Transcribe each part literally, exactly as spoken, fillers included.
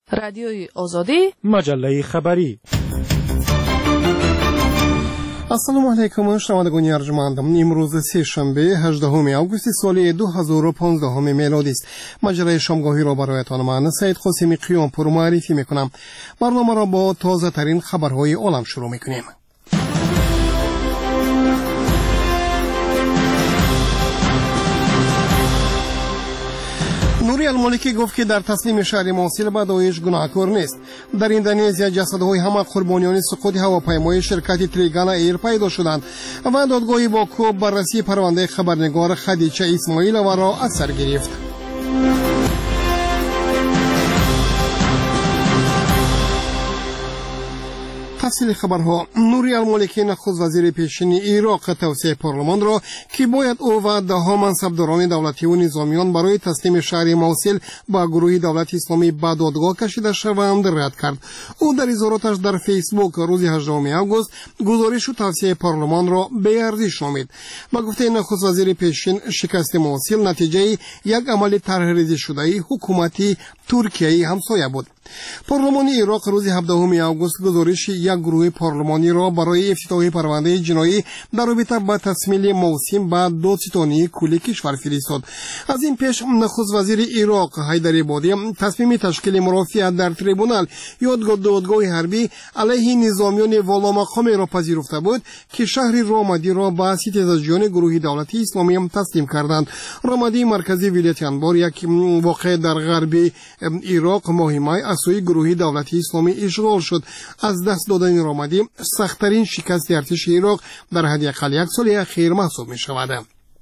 رادیوی آزادی، مجله خبری. السلام علیکم شنوندگان ارجمند. امروز سه شنبه هجدهم آگوست سال دو هزار و پانزده میلادی است. مجله شامگاهی را برایتان من سید قاسمی قیامپور معرفی میکنم. برنامه را با تازه ترین خبرهای عالم شروع میکنیم. نوری المالکی گفت که در تسلیم شهر موصل به داعش گناهکار نیست. در اندونزیا جسدهای همه قربانیان سقوط هواپیمای شرکت تریگانا ایر پیدا شدند و دادگاه باکو بررسی پرونده خبرنگار خدیجه اسماعیلووا را از سر گرفت. تفصیل خبرها. نوری المالکی نخست وزیر پیشین عراق توصیه پارلمان را که باید او و دهها منصبداران دولتی و نظامیان برای تسلیم شهر موصل با گروه دولت اسلامی به دادگاه کشیده شوند رد کرد. او در اظهاراتش در فیسبوک روز هجدهم آگوست گزارش و توصیه پارلمان را بی‌ارزش نامید. با گفته نخست وزیر پیشین شکست موصل نتیجه یک عمل طرحریزی شده حکومتی ترکیه همسایه بود. پارلمان عراق روز هفدهم آگوست گزارش یک گروه پارلمانی را برای افتتاح پرونده جنایی در رابطه با تسمیل موسم با دادستانی کل کشور فرستاد. از این پیش نخست وزیر عراق حیدر عبادی تصمیم تشکیل مرافعه در تریبونال یا دادگاه حربی علیه نظامیان والامقام را پذیرفته بود که شهر رامادی را به ستیزجویان گروه دولتی اسلامی تسلیم کردند. رامادی مرکزی ولایت انبار یک واقع در غرب عراق ماه مای از سوی گروه دولتی اسلامی اشغال شد. از دست دادن رامادی سخت‌ترین شکست ارتش عراق در حداقل یک سال اخیر محسوب می شود.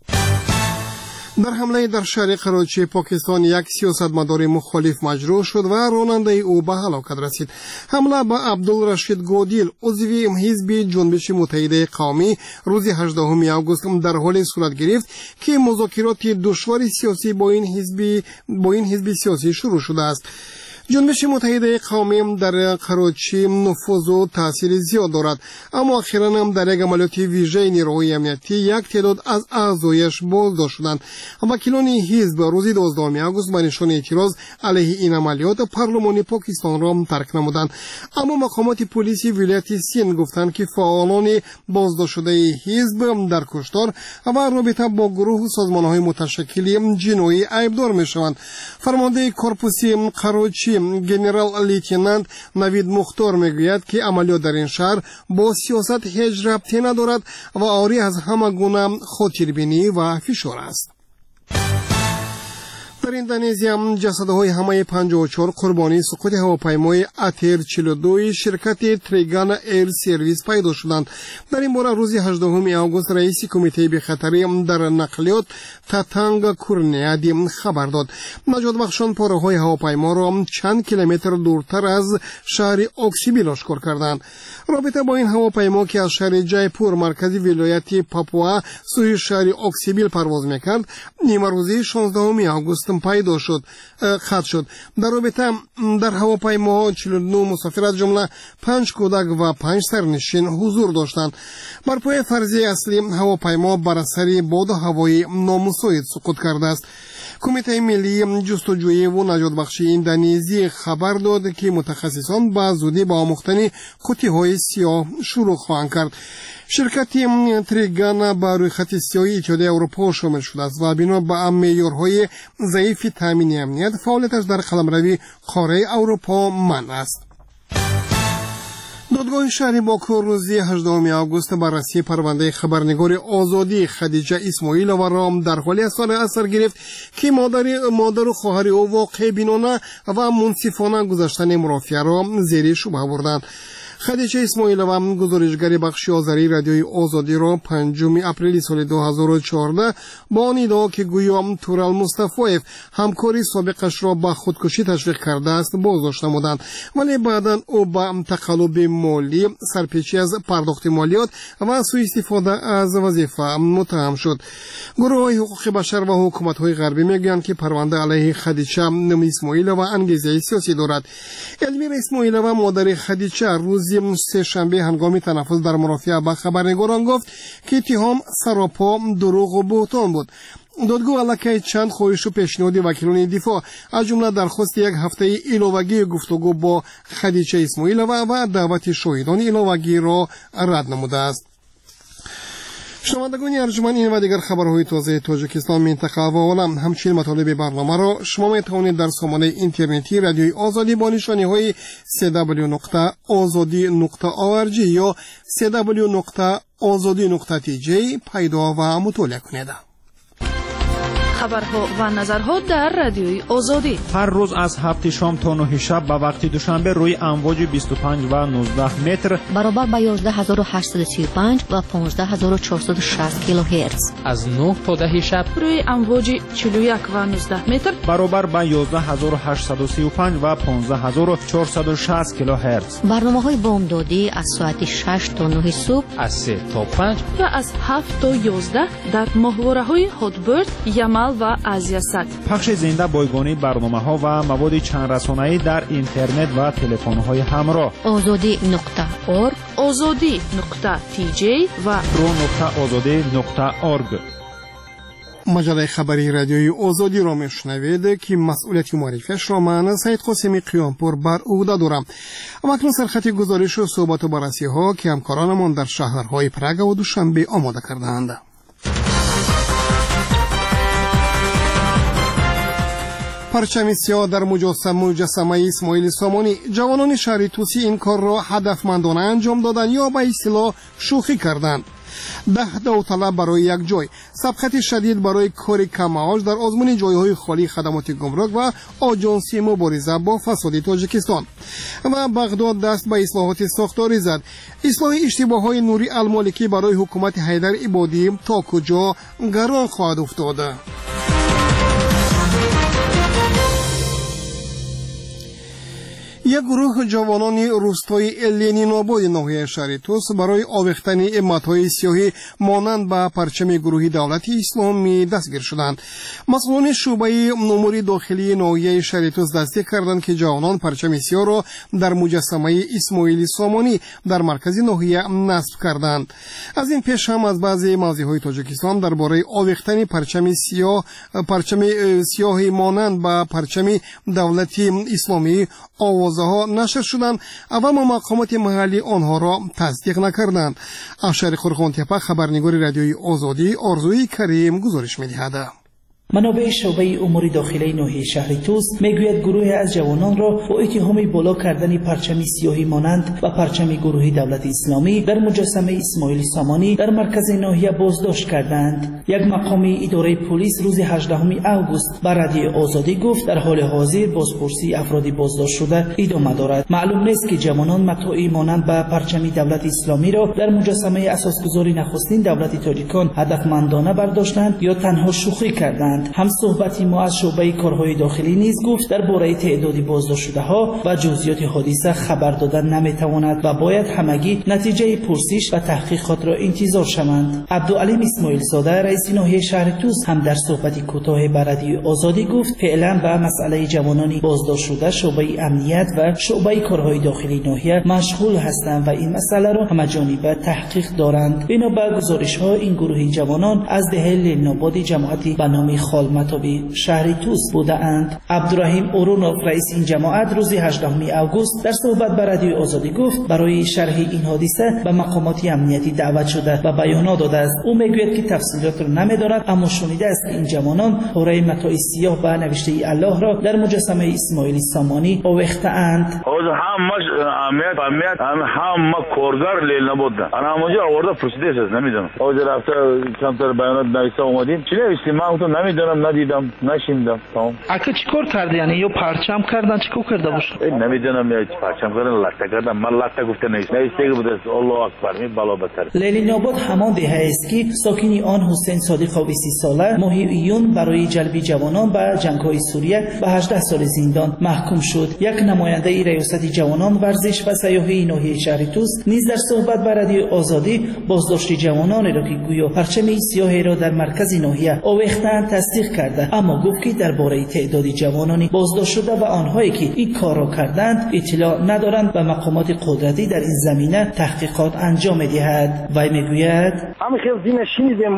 در حمله در شهر کراچی پاکستان یک سیاستمدار مخالف مجروح شد و راننده او به هلاکت رسید. حمله به عبدالرشید گودیل عضو حزب جنبش متحده قومی روز هجدهم آگوست در حال صورت گرفت که مذاکرات دشوار سیاسی با این حزب با این حزب سیاسی شروع شده است. جنبش متحده قومی در کراچی نفوذ و تاثیر زیاد دارد، اما اخیراً هم در یک عملیات ویژه نیروهای امنیتی یک تعداد از اعضایش بازداشت شدند. وکیلان حزب روز دوازدهم آگوست به نشان اعتراض علیه این عملیات پارلمان پاکستان را ترک نمودند، اما مقامات پلیس ولایت سند گفتند که فعالان بازداشت شده حزب در کشتار و رابطه با گروه و سازمان‌های متشکل جنایی عیبدار می‌شوند. فرمانده کورپوسی کراچی گنرال لیتنانت نوید مختار میگوید که عملیات در این شهر با سیاست هیچ ربطی ندارد و عاری از همه گونه خاطربینی و فشار است. در اندونزیا جسدهای همه پنجاه و چهار قربانی سقوط هواپیمای اتر چهل و دو شرکت تریگانا ایر سرویس پیدا شدند. در این باره روز هجدهم آگوست رئیس کمیته بی‌خطری در نقلیات تاتانگا کورنیادی خبر داد. نجات بخشان پاره‌های هواپیما را چند کیلومتر دورتر از شهر اوکسیبیل آشکار کردند. رابطه با این هواپیما که از شهر جایپور مرکزی ولایت پاپوا سوی شهر اوکسیبیل پرواز می‌کرد نیمه روزی شانزدهم آگوست پیدا شد خط شد. در رابطه در هواپیما چهل و نه مسافر از جمله پنج کودک و پنج سرنشین حضور داشتند. بر پای فرضیه اصلی هواپیما بر اثر باد هوایی نامساعد سقوط کرده است. کمیته ملی جستجوی و نجات بخشی اندونزی خبر داد که متخصصان به زودی با آموختن قوطی‌های سیاه شروع خواهند کرد. شرکت تریگانا با روی خط سیاهی اتحادیه اروپا شامل شده است و بنا به معیارهای ضعیف تامین امنیت فعالیتش در قلمروی قاره اروپا منع است. دادگاه شهر باکو روز هجدهم آگوست بررسی پرونده خبرنگار آزادی خدیجه اسماعیلووا را در حال اثر گرفت که مادر مادر و خواهر او واقع بینانه و منصفانه گذشتن مرافعه را زیر شبهه بردند. خدیجه اسماعیلووا گزارشگر بخش آذری رادیوی آزادی را پنجم اپریل سال دو هزار و چهارده با آن ادعا که گویا تورال مصطفی‌اف همکاری سابقش را به خودکشی تشویق کرده است بازداشت نمودند، ولی بعدا او به تقلب مالی، سرپیچی از پرداخت مالیات و سوء استفاده از وظیفه متهم شد. گروه‌های حقوق بشر و حکومت‌های غربی میگویند که پرونده علیه خدیجه اسماعیلووا انگیزه سیاسی دارد. المیرا اسماعیلووا مادر خدیجه روز سه شنبه هنگام تنفس در مرافعه با خبرنگاران گفت که اتهام سراپا دروغ و بهتان بود. دادگاه علاقه چند خواهش و پیشنهاد وکیلان دفاع از جمله درخواست یک هفته ایلاوگی گفتگو با خدیجه اسماعیلووا و دعوت شاهدان ایلاوگی را رد نموده است. شنوندگان ارجمند، این و دیگر خبرهای تازه تاجیکستان، منطقه و عالم، همچنین مطالب برنامه را شما می توانید در سامانه اینترنتی رادیوی آزادی با نشانی های سی دبلیو نقطه آزادی نقطه او ار جی یا سی دبلیو نقطه آزادی نقطه تی جی پیدا و مطالعه کنید. خبرها و نظرها در رادیوی آزادی هر روز از هفت شام تا نه شب به وقت دوشنبه روی امواج بیست و پنج و نوزده متر برابر با یازده هزار و هشتصد و سی و پنج و پانزده هزار و چهارصد و شصت کیلوهرتز از نه تا ده شب روی امواج چهل و یک و نوزده متر برابر با یازده هزار و هشتصد و سی و پنج و پانزده هزار و چهارصد و شصت کیلوهرتز. برنامه‌های بامدادی از ساعت شش تا نه صبح، از سه تا پنج و از هفت تا یازده در ماهواره‌های هاتبرد، یمل و آسیا صد. پخش زنده بایگانی برنامه‌ها و مواد چند رسانه‌ای در اینترنت و تلفن‌های همراه. آزادی نقطه اورگ، آزادی نقطه تی جی و رو نقطه آزادی نقطه اورگ. مجله خبری رادیوی آزادی را میشنوید که مسئولیت معرفیش را من سید قاسمی قیامپور بر عهده دارم. اما اکنون سرخط گزارش و صحبت و بررسی ها که همکارانمان در شهرهای پراگ و دوشنبه آماده کرده‌اند. پرچم سیاه در مجسمه اسماعیل سامانی. جوانان شهر توسی این کار را هدفمندانه انجام دادند یا به اصطلاح شوخی کردند. ده داوطلب برای یک جای، سبقت شدید برای کار کم‌معاش در آزمون جایهای خالی خدمات گمرک و آژانسی مبارزه با فساد تاجیکستان. و بغداد دست به اصلاحات ساختاری زد. اصلاح اشتباهات نوری المالکی برای حکومت حیدر عبادی تا کجا گران خواهد افتاد؟ یک گروه جوانان روستای لنین آباد ناحیه شهر توس برای آویختن امتهای سیاهی مانند به پرچم گروهی دولت اسلامی دستگیر شدند. مسئولان شعبه امور داخلی ناحیه شهر توس تصدیق کردند که جوانان پرچم سیاه را در مجسمه اسماعیل سامانی در مرکز ناحیه نصب کردند. از این پیش هم از بعضی موضعهای تاجیکستان درباره آویختن پرچم سیاه پرچم سیاهی مانند به پرچم دولت اسلامی آوازها نشر شدند، اما مقامات محلی آنها را تصدیق نکردند. از شهر خرخان تپه خبرنگار رادیوی آزادی آرزوی کریم گزارش می‌دهد. منابع شعبه امور داخلی ناحیه شهر توس میگوید گروه از جوانان را با اتهام بالا کردن پرچم سیاهی مانند و پرچم گروهی دولت اسلامی در مجسمه اسماعیل سامانی در مرکز ناحیه بازداشت کردند. یک مقامی اداره پلیس روز هجدهم اوگوست بر رادیو آزادی گفت در حال حاضر بازپرسی افرادی بازداشت شده ادامه دارد. معلوم نیست که جوانان متاعی مانند به پرچم دولت اسلامی را در مجسمه اساسگذاری نخستین دولت تاجیکان هدفمندانه برداشتند یا تنها شوخی کردند. هم صحبتی ما از شعبه کارهای داخلی نیز گفت درباره تعدادی بازداشت شده ها و جزئیات حادثه خبر دادن نمیتواند و باید همگی نتیجه پرسش و تحقیقات را انتظار شوند. عبدالعلیم اسماعیل زاده رئیس ناحیه شهر توس هم در صحبتی کوتاه با رادیو آزادی گفت فعلا به مسئله جوانان بازداشت شده شعبه امنیت و شعبه کارهای داخلی ناحیه مشغول هستند و این مسئله را همه‌جانبه تحقیق دارند. بنا به گزارش ها این گروه جوانان از دهه لناباد جماعتی به نام خالمتابی شهر توس بودند. عبدالرحیم اورونوف رئیس این جماعت روز هجدهم اوگوست در صحبت با رادیو آزادی گفت برای شرح این حادثه به مقامات امنیتی دعوت شده و بیانات داده است. او میگوید که تفصیلات را نمیداند اما شنیده است که این جوانان پاره متاع سیاه به نوشته الله را در مجسمه اسماعیل سامانی آویخته‌اند. از همش امنیت امنیت هم کارگر لیل نبودن. انا همونجا آورده پرسیده است نمیدونم. از رفته چند تا بیانات نوشته اومدیم. چی نوشته من تو نمیدونم ندیدم نشیندم. تمام. اگه چیکار کرد یعنی یا پرچم کردن چیکار کرده باشه؟ نمیدونم یا پرچم کردن لطه کردن من لطه گفته نیست. نوشته بود الله اکبر می بالا بتر. لیلین آباد همان دهه است که ساکنی آن حسین صادق بیست ساله ماهی ایون برای جلب جوانان به جنگ‌های سوریه به هجده سال زندان محکوم شد. یک نماینده ریاست جوانان ورزش و سیاحی ناحیه شهر توس نیز در صحبت با رادیو آزادی بازداشت جوانان را که گویا پرچم سیاهی را در مرکز ناحیه آویختند تصدیق کرده، اما گفت که درباره تعداد جوانانی بازداشت شده و آنهایی که این کار را کردند اطلاع ندارند و مقامات قدرتی در این زمینه تحقیقات انجام می‌دهد. وی میگوید همین خیلی نشینید ما ما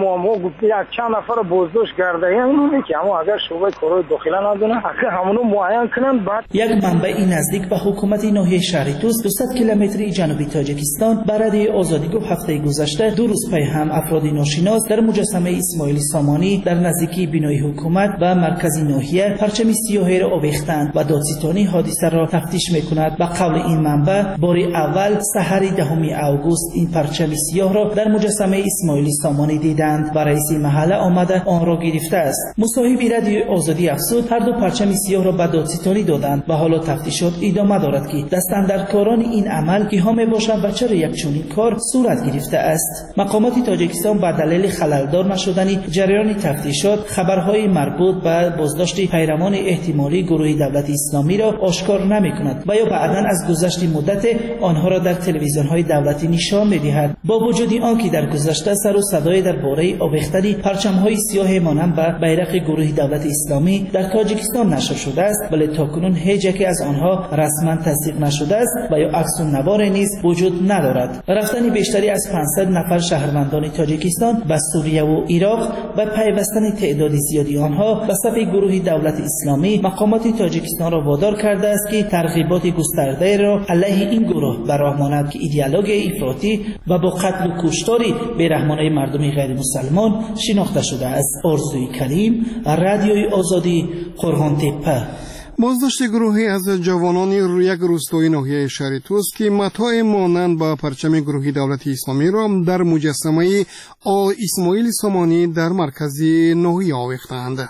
یک چند نفر بازداشت کرده یعنی که اما اگر شعبه کارهای داخلی ندونه اگر همونو معین کنن بعد یک منبع نزدیک به حکومت ناحیه شهر توس دویست کیلومتری جنوبی تاجیکستان به رادیوی آزادی گفت هفته گذشته دو روز پی هم افراد ناشناس در مجسمه اسماعیل سامانی در نزدیکی بینای حکومت و مرکزی ناحیه پرچم سیاهی را آویختند و دادستانی حادثه را تفتیش میکند. به قول این منبع بار اول سحر دهم اوگوست این پرچم سیاه را در مجسمه اسماعیل سامانی دیدند و رئیس محله آمده آن را گرفته است. مصاحب رادیو آزادی افزود هر دو پرچم سیاه را به دادستانی دادند و حالا تفتیشات ادامه دارد که دستاندرکاران این عمل کیها میباشند و چرا یک چنین کار صورت گرفته است. مقامات تاجیکستان به دلیل خللدار نشدن جریان تفتیشات خبرهای مربوط به بازداشت پیروان احتمالی گروه دولت اسلامی را آشکار نمی‌کند و یا بعداً از گذشت مدت آنها را در تلویزیون‌های دولتی نشان می‌دهد. با وجود آنکه در گذشته سر و صدای درباره آویختن پرچم‌های سیاه مانند به بیرق گروه دولت اسلامی در تاجیکستان نشر شده است، ولی تاکنون هیچ یکی از آنها رسما تصدیق نشده است و یا عکس النوار نیز وجود ندارد. رفتن بیشتری از پانصد نفر شهروندان تاجیکستان به سوریه و عراق و پیوستن تعداد زیادی آنها به صف گروه دولت اسلامی مقامات تاجیکستان را وادار کرده است که ترغیبات گسترده را علیه این گروه به راه ماند که ایدئولوژی افراطی و با قتل و کشتار بیرحمانه مردم غیر مسلمان شناخته شده است. آرزوی کریم، رادیوی آزادی، قرغان تپه. بازداشت گروهی از جوانان یک روستای ناحیه شهر توس که متاع مانند با پرچم گروهی دولت اسلامی را در مجسمه آل اسماعیل سامانی در مرکز ناحیه آویختند.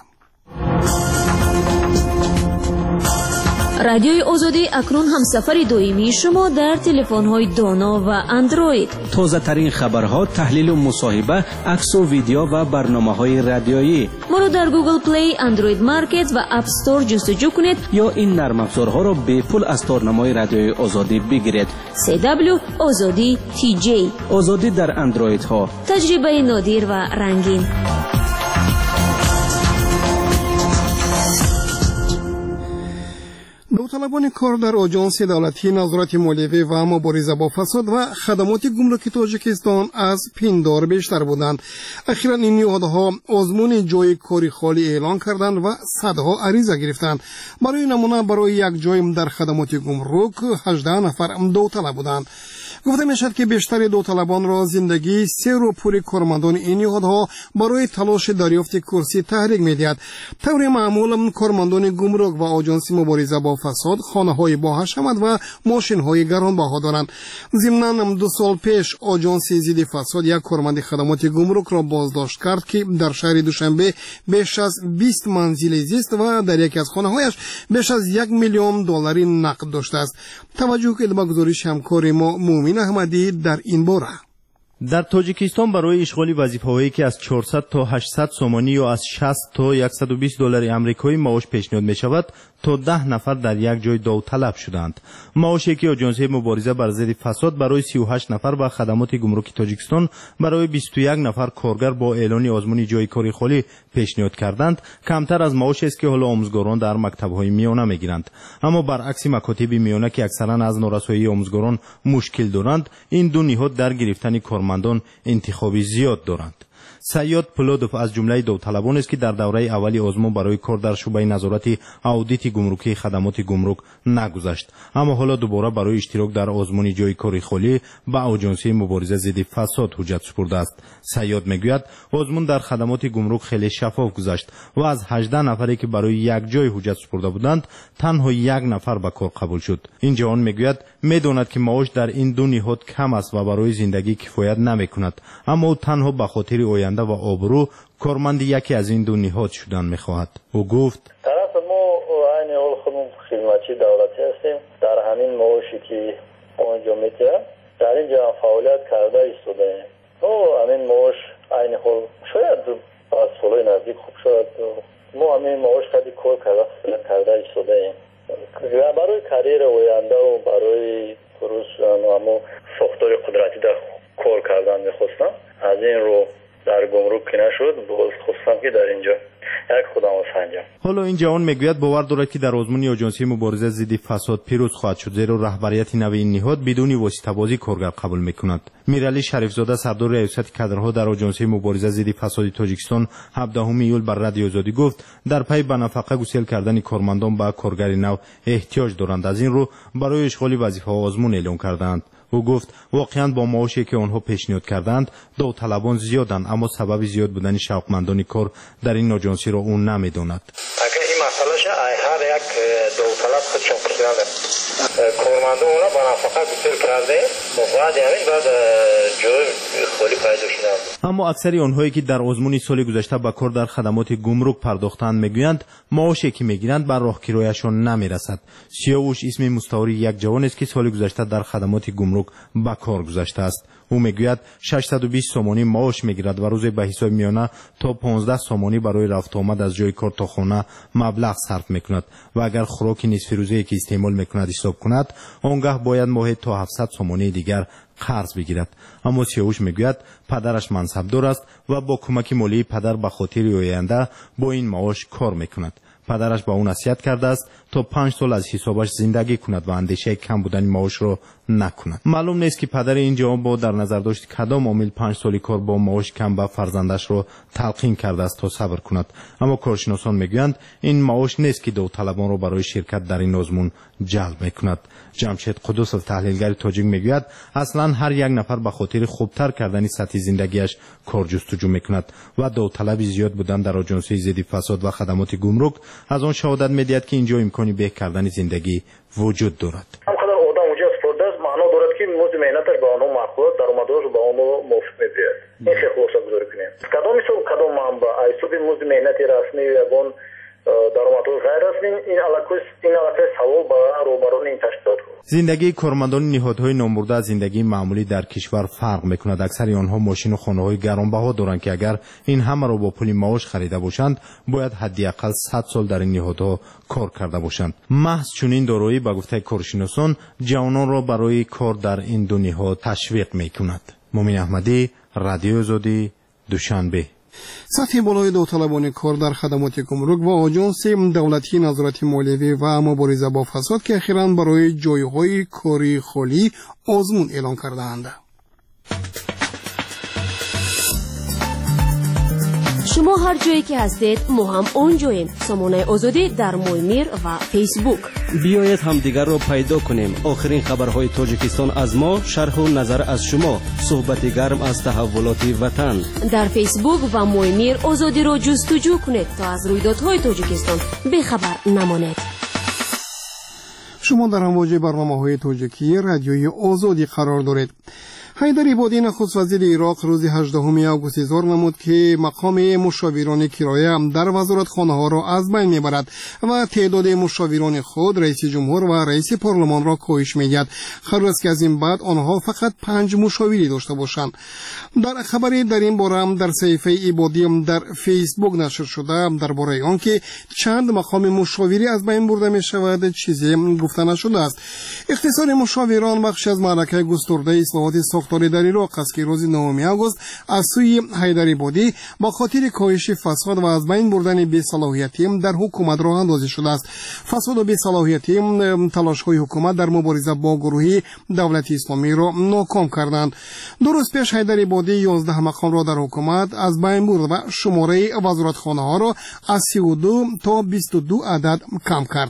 رادیوی آزادی اکنون همسفر دویمی شما در تلفن‌های دانا و اندروید. تازه ترین خبرها، تحلیل و مصاحبه، عکس و ویدیو و برنامه‌های رادیویی. ما را در گوگل پلی، اندروید مارکت و اپ استور جستجو کنید یا این نرم افزارها را به پول از تارنمای رادیوی آزادی بگیرید. سی دبلیو آزادی تی جی. آزادی در اندروید ها. تجربه نادر و رنگین. داوطلبان کار در آژانس دولتی نظارت مالیوی و مبارزه با فساد و خدمات گمرکی تاجیکستان از پندار بیشتر بودند. اخیراً این نهادها آزمون جای کاری خالی اعلان کردند و صدها عریضه گرفتند. برای نمونه برای یک جای در خدمات گمرک هجده نفر داوطلب بودند. گفته میشد که بیشتر داوطلبان را زندگی سیر و پوری کارمندان این نهادها برای تلاش دریافت کرسی تحریک میدهد. طور معمول کارمندان گمرک و آژانس مبارزه با فساد خانه‌های با حشمت و ماشین‌های گرانبها دارند. ضمناً دو سال پیش آژانس ضد فساد یک کارمند خدمات گمرک را بازداشت کرد که در شهر دوشنبه بیش از بیست منزل زیست و در یکی از خانه‌هایش بیش از یک میلیون دلاری نقد داشته است. توجه کنید به گزارش همکار ما مومن احمدی در این باره. در تاجیکستان برای اشغال وظیفه‌هایی که از چهارصد تا هشتصد سومانی یا از شصت تا صد و بیست دلار آمریکایی معاش پیشنهاد می شود تا ده نفر در یک جای داوطلب شدند. معاشی که آژانس مبارزه بر ضد فساد برای سی و هشت نفر و خدمات گمرکی تاجیکستان برای بیست و یک نفر کارگر با اعلان آزمون جای کاری خالی پیشنهاد کردند کمتر از معاشی است که حالا آموزگاران در مکتب‌های میانه میگیرند. اما برعکس مکاتب میانه که اکثرا از نارسایی آموزگاران مشکل دارند، این دو نهاد در گرفتن کارمندان انتخابی زیاد دارند. سیاد پولودوف از جمله داوطلبان است که در دوره اولی آزمون برای کار در شعبه نظارت اودیت گمرکی خدمات گمرک نگذشت، اما حالا دوباره برای اشتراک در آزمون جای کاری خالی به آژانس مبارزه ضد فساد حجت سپرده است. سیاد میگوید آزمون در خدمات گمرک خیلی شفاف گذشت و از هجده نفری که برای یک جای حجت سپرده بودند تنها یک نفر به کار قبول شد. این جوان میگوید میداند که معاش در این دو نهاد کم است و برای زندگی کفایت نمیکند، اما او تنها به خاطر آینده و آبرو کارمند یکی از این دو نهاد شدن میخواهد. او گفت طرف ما عین حال خودمون خدمتچی دولتی هستیم، در همین معاشی که انجام میده در اینجا فعالیت کرده ایستاده و همین معاش عین حال شاید از سالهای نزدیک خوب شد ما همین معاش خیلی کار کرده کرده ایستاده برای کریر آینده و برای درست شدن و اما ساختار قدرتی در کار کردن میخواستم. از این رو در گمرک که نشد باز خواستم که در اینجا یک خدا مسنجم. حالا این جوان میگوید باور دارد که در آزمون آژانسی مبارزه ضد فساد پیروز خواهد شد، زیرا رهبریت نو این نهاد بدون واسطه بازی کارگر قبول میکند. میرعلی شریفزاده سردار ریاست کادرها در آژانسی مبارزه ضد فساد تاجیکستان هفدهم ایول بر رادیو آزادی گفت در پی به نفقه گسیل کردن کارمندان به کارگر نو احتیاج دارند، از این رو برای اشغال وظیفه آزمون اعلام کردند. او گفت واقعا با معاشی که آنها پیشنهاد کردند داوطلبان زیادند، اما سبب زیاد بودن شوقمندان کار در این آژانسی را او نمیداند. اگر این مسئله شه هر یک داوطلب خودشون پرسنل کارمندان اونا با نفقه گسیل کرده بعد یعنی بعد جای خالی پیدا شدند. اما اکثر آنهایی که در آزمون سال گذشته به کار در خدمات گمرک پرداختند میگویند معاشی که میگیرند بر راهگیریشان نمیرسد. سیاوش اسم مستعار یک جوان است که سال گذشته در خدمات گمرک به کار گذاشته است. او میگوید ششصد و بیست سومانی معاش میگیرد و روزی به حساب میانه تا پانزده سومانی برای رفت آمد از جای کار تا خانه مبلغ صرف میکند و اگر خوراک نصف روزه که استعمال میکند حساب کند آنگاه باید ماهی تا هفتصد سومانی دیگر قرض بگیرد. اما سیاوش میگوید پدرش منصبدار است و با کمک مالی پدر به خاطر آینده با این معاش کار میکند. پدرش با اون نصیحت کرده است تا پنج سال از حسابش زندگی کند و اندیشه کم بودن معاش را نکند. معلوم نیست که پدر این جوان با در نظر داشت کدام عامل پنج سالی کار با معاش کم به فرزندش را تلقین کرده است تا صبر کند. اما کارشناسان میگویند این معاش نیست که داوطلبان را برای شرکت در این آزمون جلب میکند. جمشید قدوسov تحلیلگر تاجیک میگوید اصلا هر یک نفر به خاطر خوبتر کردن سطح زندگیش کار جستجو میکند و داوطلب زیاد بودن در آژانسی ضد فساد و خدمات گمرک از آن شهادت میدهد که اینجا امکانی به کردن زندگی وجود دارد. همقدر آدم اونجا سپرده است معنا دارد که مزد مهنتش به آنها معقول درآمدش به آنها موافق می‌باشد. این خیلی خلاصه گذاری کنیم. کدام حساب کدام منبع حساب مزد مهنتی رسمی یگان درآمد غیر رسمی این علاقه این علاقه سوال با روبرون این تشکیلات. زندگی کارمندان نهادهای نامبرده از زندگی معمولی در کشور فرق میکند. اکثر آنها ماشین و خانه‌های گرانبها دارند که اگر این همه را با پول معاش خریده باشند باید حداقل صد سال در این نهادها کار کرده باشند. محض چنین دارایی به گفته کارشناسان جوانان را برای کار در این دو نهاد تشویق میکند. مومن احمدی، رادیو آزادی، دوشنبه. سطح بالای داوطلبان کار در خدمات گمرک و آژانس دولتی نظارت مالیوی و مبارزه با فساد که اخیراً برای جایهای کاری خالی آزمون اعلام کردند. شما هر جایی که هستید ما هم اونجاییم. سامانه آزادی در مویمیر و فیسبوک. بیایید همدیگر را پیدا کنیم. آخرین خبرهای تاجیکستان از ما، شرح و نظر از شما، صحبت گرم از تحولات وطن. در فیسبوک و مویمیر آزادی را جستجو کنید تا از رویدادهای تاجیکستان بیخبر نمانید. شما در امواج برنامه‌های تاجیکی رادیوی آزادی قرار دارید. حیدر عبادی نخست وزیر عراق روز هجدهم آگوست اظهار نمود که مقام مشاوران کرایه در وزارتخانه‌ها را از بین میبرد و تعداد مشاوران خود رئیس جمهور و رئیس پارلمان را کاهش میدهد. قرار است که از این بعد آنها فقط پنج مشاوری داشته باشند. در خبری در این باره در صفحه عبادی در فیسبوک نشر شده درباره آنکه چند مقام مشاوری از بین برده می شود چیزی گفته نشده است. اختصار مشاوران بخش از معرکه گسترده اصلاحات ساختاری در عراق است که روز نهم آگوست از سوی حیدر عبادی با خاطر کاهش فساد و از بین بردن بی‌صلاحیتی در حکومت راه اندازی شده است. فساد و بی‌صلاحیتی تلاش‌های حکومت در مبارزه با گروه دولت اسلامی را ناکام کردند. دو روز پیش حیدر عبادی یازده مقام را در حکومت از بین برد و شماره وزارتخانه‌ها را از سی و دو تا بیست و دو عدد کم کرد.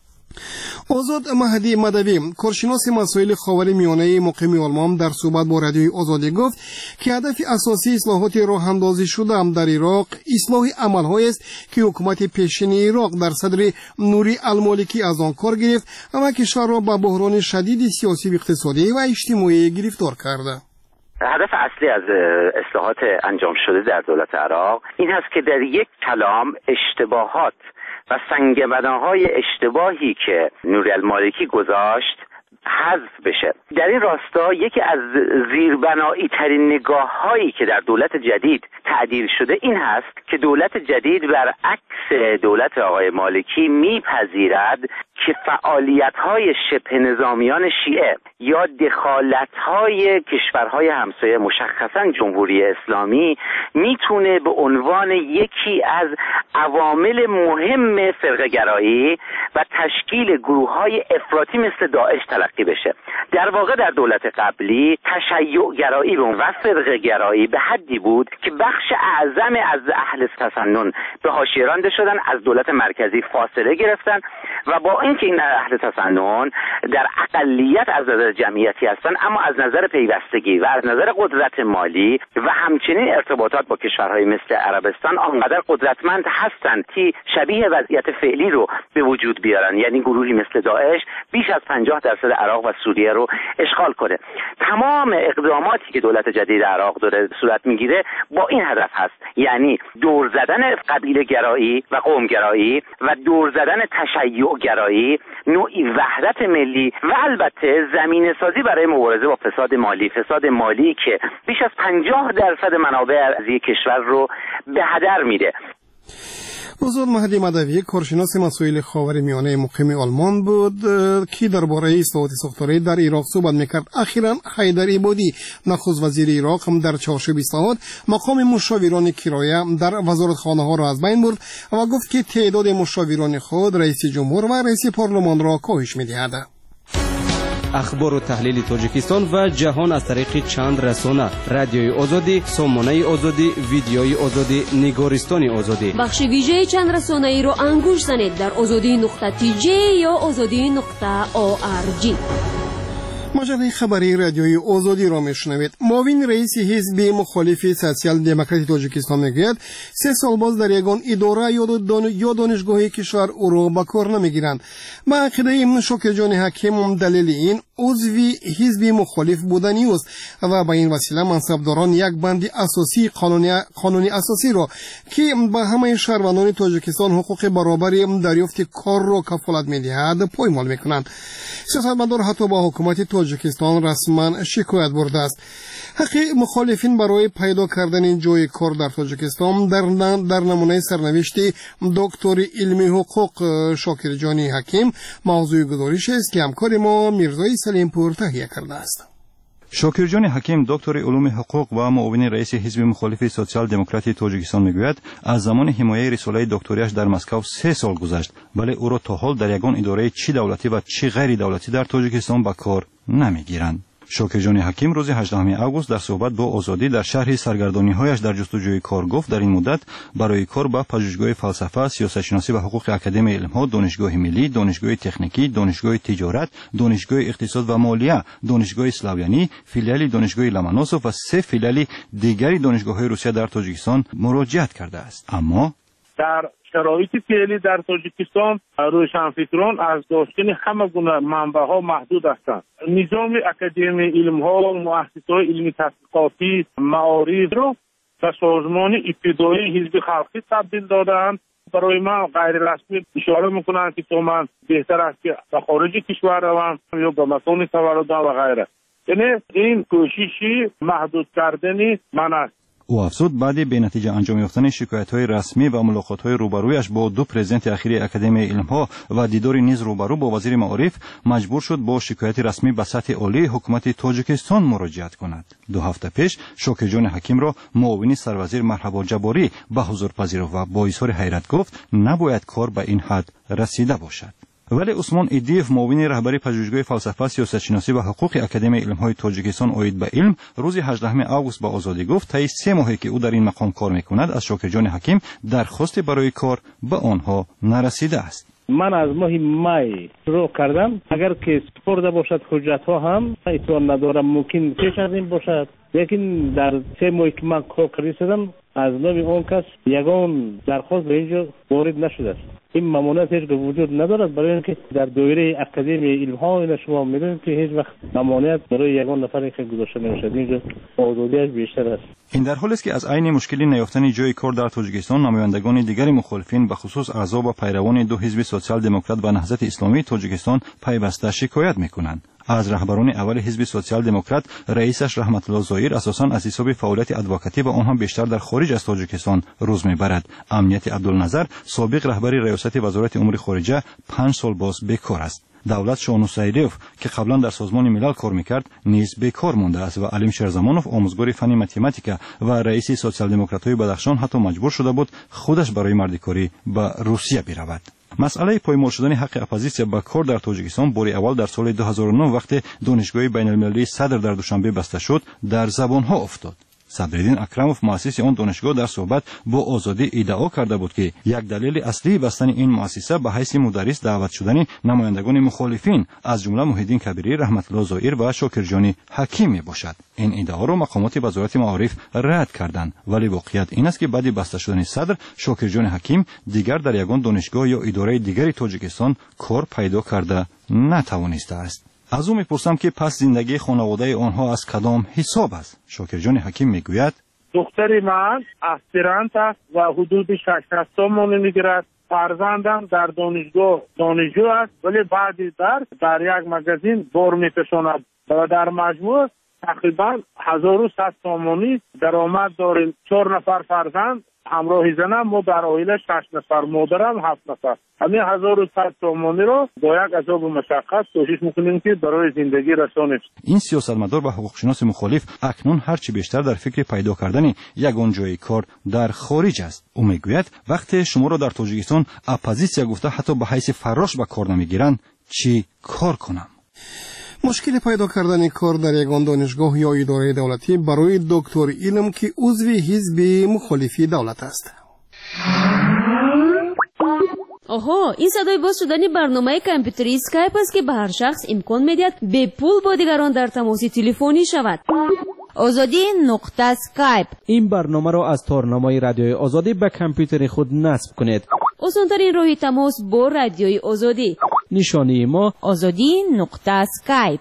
آزاد مهدی مدوی کارشناس مسائل خاورمیانه مقیم آلمان در صحبت با رادیوی آزادی گفت که هدف اساسی اصلاحات راه اندازی شده در عراق اصلاح عمل‌هایی است که حکومت پیشین عراق در صدر نوری المالکی از آن کار گرفت و کشور را به بحران شدید سیاسی و اقتصادی و اجتماعی گرفتار کرده. هدف اصلی از اصلاحات انجام شده در دولت عراق این هست که در یک کلام اشتباهات و سنگمدانهای اشتباهی که نوری المالکی گذاشت حذف بشه. در این راستا یکی از زیربنایی ترین نگاه هایی که در دولت جدید تعدیل شده این هست که دولت جدید برعکس دولت آقای مالکی میپذیرد که فعالیت‌های شبه نظامیان شیعه یا دخالت‌های کشورهای همسایه مشخصاً جمهوری اسلامی میتونه به عنوان یکی از عوامل مهم فرقه‌گرایی و تشکیل گروه‌های افراطی مثل داعش تلقی بشه. در واقع در دولت قبلی تشیع‌گرایی و فرقه‌گرایی به حدی بود که بخش اعظم از اهل تسنن به حاشیه رانده شدن، از دولت مرکزی فاصله گرفتن و با اینکه این اهل تسنن در اقلیت از نظر جمعیتی هستند، اما از نظر پیوستگی و از نظر قدرت مالی و همچنین ارتباطات با کشورهای مثل عربستان آنقدر قدرتمند هستند که شبیه وضعیت فعلی رو به وجود بیارن، یعنی گروهی مثل داعش بیش از پنجاه درصد عراق و سوریه رو اشغال کنه. تمام اقداماتی که دولت جدید عراق داره صورت میگیره با این هدف هست، یعنی دور زدن قبیله گرایی و قوم گرایی و دور زدن تشیع گرایی، نوعی وحدت ملی و البته زمینه سازی برای مبارزه با فساد مالی فساد مالی که بیش از پنجاه درصد منابع از یک کشور رو به هدر میده. استاد مهدی مدوی کارشناس مسائل خاورمیانه مقیم آلمان بود که درباره اصلاحات ساختاری در عراق صحبت میکرد. اخیراً حیدر عبادی نخست وزیر عراق هم در چارچوب اصلاحات مقام مشاوران کرایه در وزارتخانه ها را از بین برد و گفت که تعداد مشاوران خود رئیس جمهور و رئیس پارلمان را کاهش میدهد. اخبار و تحلیل تاجیکستان و جهان از طریق چند رسانه: رادیوی آزادی، سامانه آزادی، ویدیوی آزادی، نگارستان آزادی. بخش ویژه چند رسانه ای رو انگوش زنید در آزادی نقطه تی جی یا آزادی نقطه او آر جی. مجله خبری رادیوی آزادی را میشنوید. معاون رئیس حزب مخالف سوسیال دموکراتی تاجیکستان میگوید سه سال باز در یگان اداره یا دانشگاه کشور او را به کار نمیگیرند. با عقیده شاکرجان حکیم دلیل این عضوی حزب مخالف بودنی است و به این وسیله منصبداران یک بند اساسی قانونی قانونی اساسی را که به همه شهروندان تاجیکستان حقوق برابری دریافت کار را کفالت میدهد پایمال میکنند. سیاستمدار حتی با حکومت تاجیکستان رسما شکایت برده است. حق مخالفین برای پیدا کردن جای کار در تاجیکستان در در نمونه سرنوشت دکتر علمی حقوق شاکرجانی حکیم موضوع گزارش است که همکار ما میرزای سلیمپور تهیه کرده است. شاکرجان حکیم دکتر علوم حقوق و معاون رئیس حزب مخالف سوسیال دموکراتی تاجیکستان میگوید از زمان حمایه رساله دکتریش در مسکو سه سال گذشت، ولی او را تا حال در یگان اداره چی دولتی و چی غیر دولتی در تاجیکستان به کار نمیگیرند. شاکرجان حکیم روز هجدهم اوت در صحبت با آزادی در شرح سرگردانی‌هایش در جستجوی کار گفت در این مدت برای کار به پژوهشگاه فلسفه، سیاستشناسی و حقوق اکادمی علم‌ها، دانشگاه ملی، دانشگاه تکنیکی، دانشگاه تجارت، دانشگاه اقتصاد و مالیه، دانشگاه اسلاویانی، فیلیال دانشگاه لمناسوف و سه فیلیال دیگری دانشگاه‌های روسیه در تاجیکستان مراجعت کرده است. اما در شرایط فعلی در تاجیکستان روشنفکران از داشتن همه گونه منبع‌ها محدود هستند. نظام اکادمی علم‌ها و مؤسسه‌های علمی تحقیقاتی معارف را به سازمان ابتدایی حزب خلقی تبدیل دادند. برای من غیر رسمی اشاره میکنند که تو من بهتر است که به خارج کشور روم یا به مکان تولدم و غیره. یعنی این کوششی محدود کردن من است. او افزود بعد به نتیجه انجام یافتن شکایت‌های رسمی و ملاقات‌های روبرویش با دو پرزیدنت اخیر اکادمی علم‌ها و دیداری نیز روبرو با وزیر معارف مجبور شد با شکایت رسمی به سطح عالی حکومت تاجیکستان مراجعت کند. دو هفته پیش شاکرجان حکیم را معاون سروزیر مرحبا جباری به حضور پذیرفت و با اظهار حیرت گفت نباید کار به این حد رسیده باشد. ولی عثمان ایدیف معاون رهبری پژوهشگاه فلسفه، سیاستشناسی و حقوق اکادمی علم‌های تاجیکستان اوید به علم روز هجدهم اوت به آزادی گفت طی سه ماهی که او در این مقام کار می‌کند از شاکرجان حکیم درخواست برای کار به آنها نرسیده است. من از ماه می شروع کردم، اگر که سپرده باشد حجت ها هم اطلاع ندارم، ممکن پیش از این باشد، لیکن در سه ماهی که من کار کردم از نام اون کس یگان درخواست به اینجا وارد نشده است. این ممانعت هیچ وجود ندارد، برای اینکه در دایره اکادمی علم ها اینا شما میدونید که هیچ وقت ممانعت برای یگان نفری که گذاشته نمیشد. اینجا آزادیش بیشتر است. این در حالی است که از عین مشکلی نیافتن جای کار در تاجیکستان نمایندگان دیگر مخالفین به خصوص اعضا و پیروان دو حزب سوسیال دموکرات و نهضت اسلامی تاجیکستان پیوسته شکایت میکنند. از رهبران اول حزب سوسیال دموکرات رئیسش رحمت الله زایر اساساً از حساب فعالیت ادوکاتی و آن هم بیشتر در خارج از تاجیکستان روز میبرد. امنیت عبدالنظر سابق رهبر ریاست وزارت امور خارجه پنج سال باز بیکار است. دولت شانوسایریف که قبلا در سازمان ملل کار میکرد نیز بیکار مانده است و علیم شرزمانوف آموزگار فن متماتیکا و رئیس سوسیال دموکرات‌های بدخشان حتی مجبور شده بود خودش برای مردکاری به روسیه برود. مسئله پایمال شدن حق اپوزیسیا به کار در تاجیکستان باری اول در سال دو هزار و نه وقتی دانشگاه بین‌المللی صدر در دوشنبه بسته شد در زبانها افتاد. صدرالدین اکرموف مؤسس آن دانشگاه در صحبت با آزادی ادعا کرده بود که یک دلیل اصلی بستن این مؤسسه به حیث مدرس دعوت شدن نمایندگان مخالفین از جمله محیدین کبیری، رحمت الله زایر و شاکرجان حکیم باشد. این ادعا را مقامات وزارت معارف رد کردند، ولی واقعیت این است که بعد بسته شدن صدر شاکرجان حکیم دیگر در یگان دانشگاه یا اداره دیگری تاجیکستان کار پیدا کرده نتوانسته است. از او میپرسم که پس زندگی خانواده آنها از کدام حساب است؟ شاکرجان حکیم میگوید دختری من اسپیرانت است و حدود ششصد تومان میگیرد. فرزندم در دانشگاه دانشجو است ولی بعد درس در یک مغازین بار میپساند و در مجموع تقریبا هزار و صد تومانی درآمد داریم. چهار نفر فرزند همراه زنم، ما در عائله شش نفر، مادرم هفت نفر. همین هزار و صد تومانی رو با یک عذاب و مشقت کوشش میکنیم که برای زندگی رسانیم. این سیاستمدار و حقوقشناس مخالف اکنون هرچی بیشتر در فکر پیدا کردن یگان جای کار در خارج است. او میگوید وقتی شما را در تاجیکستان اپوزیسیا گفته حتی به حیث فراش به کار نمیگیرند چی کار کنم؟ مشکل پیدا کردن کار در یگان دانشگاه یا اداره دولتی برای دکتر علم که عضو حزب مخالفی دولت است. آها، این صدای باز شدن برنامه کامپیوتری اسکایپ است که به هر شخص امکان میدهد به پول با دیگران در تماس تلفنی شود. آزادی نقطه اسکایپ. این برنامه را از تارنامه رادیوی آزادی به کامپیوتر خود نصب کنید. آسان‌ترین راه تماس با رادیوی آزادی. نشانی ما آزادی نقطه اسکایپ.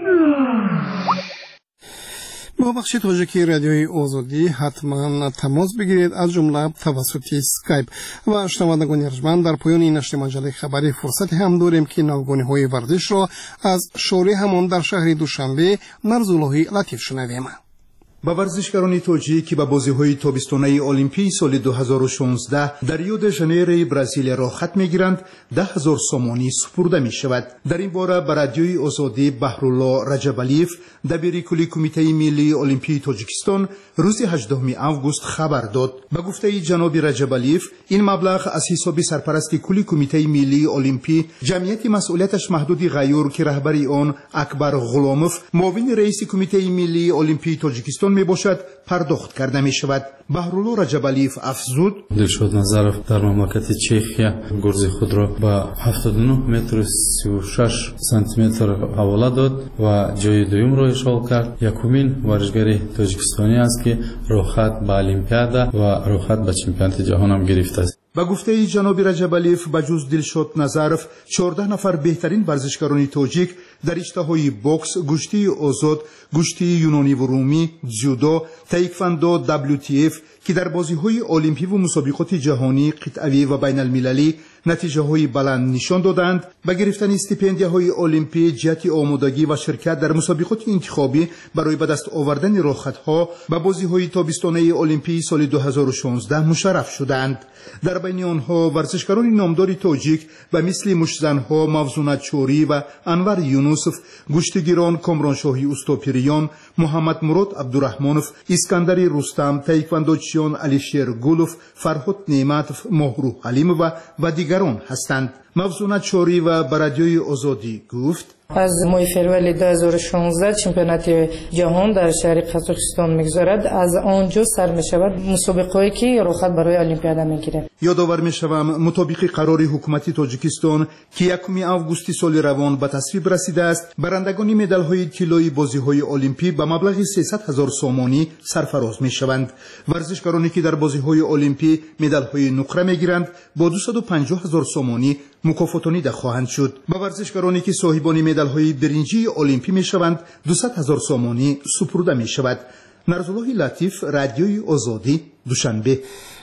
با بخش تاجیکی رادیوی آزادی حتما تماس بگیرید، از جمله توسط اسکایپ. و شنوندگان ارجمند، در پایان این نشر مجله خبری فرصت هم داریم که نوگانی‌های ورزش را از شورای همان در شهر دوشنبه نرزاللهی لطیف شنویم. با ورزشکاران توجیه که به بازی‌های تابستانه المپیک سال دو هزار و شانزده در ریو د ژانیرو برزیل را ختم می‌گیرند، ده هزار سومانی سپرده می‌شود. در این باره به رادیوی آزادی بهرالله رجبالیف دبیر کلی کمیته ملی المپیک تاجیکستان روز هجدهم آگوست خبر داد. به گفته جناب رجبالیف این مبلغ از حساب سرپرست کلی کمیته ملی المپیک جمعیت مسئولیتش محدود غیور که رهبر آن اکبر غلاموف معاون رئیس کمیته ملی المپیک تاجیکستان می باشد پرداخت کرده می شود. بهرالله رجبالیف افزود دلشاد نظرов در مملکت چخیا گرز خود را با هفتاد و نه متر و سی و شش سانتی متر حواله داد و جای دوم را اشغال کرد. یکمین ورزشکار تاجیکستانی است که رخصت به المپیادا و رخصت به چمپیونات جهان هم گرفته است. با گفته جناب رجبالیف به جز دلشاد نظرов چهارده نفر بهترین ورزشکاران تاجیک در رشته‌های بوکس، گشتی آزاد، گشتی یونانی و رومی، جودو، تایکواندو، دبلیو تی اف که در بازی‌های المپیک و مسابقات جهانی، قطعی و بین‌المللی نتیجه‌های بلند نشان دادند. با گرفتن استیپندیاهای المپیک جهت آمادگی و شرکت در مسابقات انتخابی برای به دست آوردن رخصت‌ها به بازی‌های تابستانه المپیک سال دو هزار و شانزده مشرف شدند. در بین آنها ورزشکاران نامدار تاجیک به مثل مشزن‌ها موزونت چوری و انور یونوسف، گشتگیران کامرانشاهی استاپیریان، محمد مراد عبدالرحمنوف، اسکندر رستم، تایکواندوچیان علیشیر گولوف، فرهاد نعمتوف، مهرو حلیم و و دیگران هستند. موزونت چوری و برادیوی آزادی گفت از ماه فروریه دو هزار و شانزده چمپیونات جهان در شهر قزاقستان میگذارد. از آنجا سر می شود مسابقه‌ای که رخصت برای المپیادا میگیرد. یادآور می شوم مطابق قرار حکومت تاجیکستان که یکم آگوست سال روان به تصویب رسیده است، برندگان مدال‌های طلایی بازی‌های المپیک به مبلغ سیصد هزار سومانی سرفراز می شوند. ورزشکارانی که در بازی‌های المپیک مدال‌های نقره میگیرند با دویست و پنجاه هزار سومانی مکافاتانیده خواهند شد. با ورزشکارانی که صاحبان مدال‌های برنجی المپیک میشوند دویست هزار سومانی سپرده می شود. نرزالله لطیف، رادیوی آزادی، دوشنبه.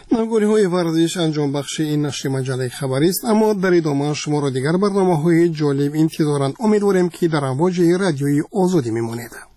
نگاری های ورزش انجام بخش این نشر مجله خبری است، اما در ادامه شما را دیگر برنامه های جالب انتظارند. امیدواریم که در امواج رادیوی آزادی میمانید.